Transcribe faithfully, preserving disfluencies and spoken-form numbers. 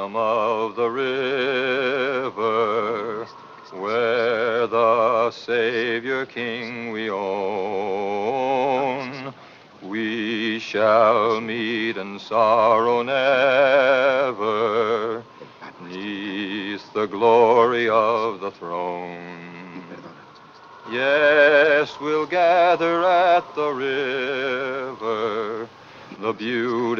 bosom of the river, where the Savior King we own, we shall meet in sorrow never, 'neath the glory of the throne. Yes, we'll gather at the river, the beauty